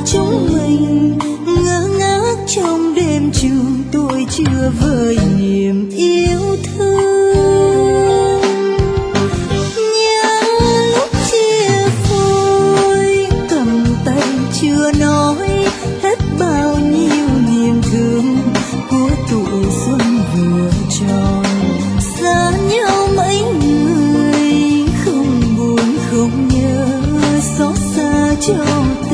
chúng mình ngơ ngác trong đêm trường, tôi chưa vơi niềm yêu thương. Nhớ lúc chia phôi cầm tay chưa nói hết bao nhiêu niềm thương của tuổi xuân vừa tròn. Xa nhau mấy người không buồn không nhớ, xót xa cho